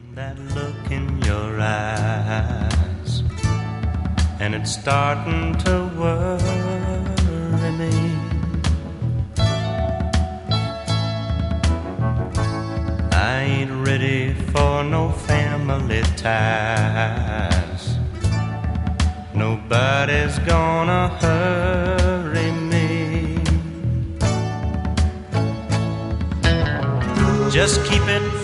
That look in your eyes, and it's starting to worry me. I ain't ready for no family ties. Nobody's gonna hurry me. Just keep it